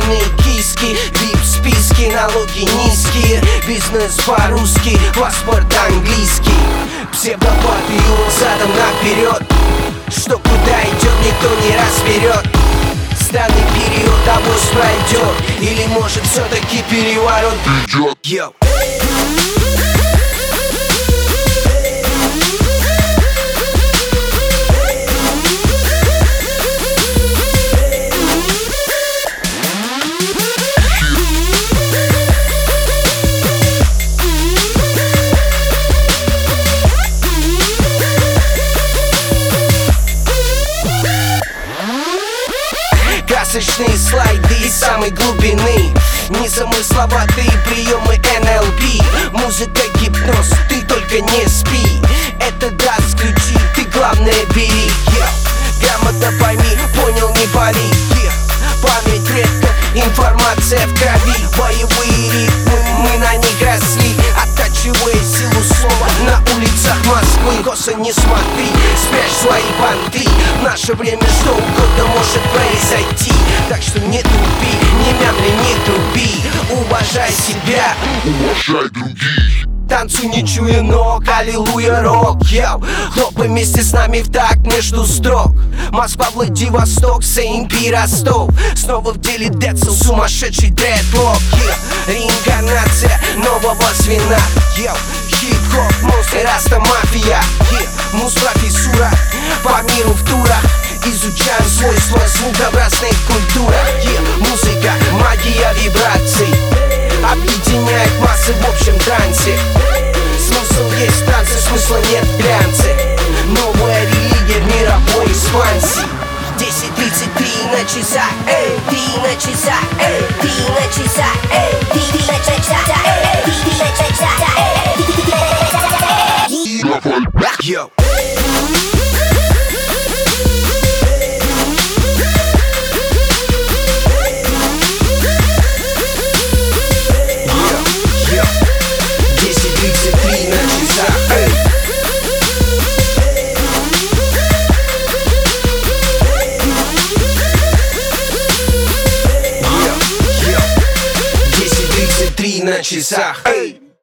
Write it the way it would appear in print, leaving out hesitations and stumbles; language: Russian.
Стильные киски, вип-списки, налоги низкие, бизнес по-русски, паспорт английский. Псевдопатриот задом наперед, что куда идет, никто не разберет. Данный период авось пройдет, или может все-таки переворот идет. Йоу. Красочные слайды из самой глубины, незамысловатые приемы НЛП. Музыка, гипноз, ты только не спи. Это даст ключи, ты главное бери. Грамотно пойми, понял, не боли. Память редко, информация в крови. Боевые ритмы, мы на них росли, оттачивая силу слова на улицах Москвы. Косо не смотри, спрячь свои понты. В наше время что угодно может произойти. Так что не тупи, не мямли, не труби. Уважай себя, уважай других. Танцуй, не чуя ног, аллилуйя, рок, йоу. Хлопай вместе с нами в такт между строк. Москва, Владивосток, Сеймпи, Ростов. Снова в деле Децл, сумасшедший дредлок. Реинкарнация нового звена. Хип-хоп, монстры, раста, мафия. Муз-профессура, по миру в турах. Изучаем свойства звука в разных культурах. Музыка, магия вибраций объединяет массы в общем трансе. Смысл есть в танце, смысла нет в глянце. Новая религия в мировой экспансии. 10:33 на часах, эй, 3 на часах, эй, 3 на часах, эй, 3 на часах, эй, 3 на часах, эй. Йоу. На часах, эй.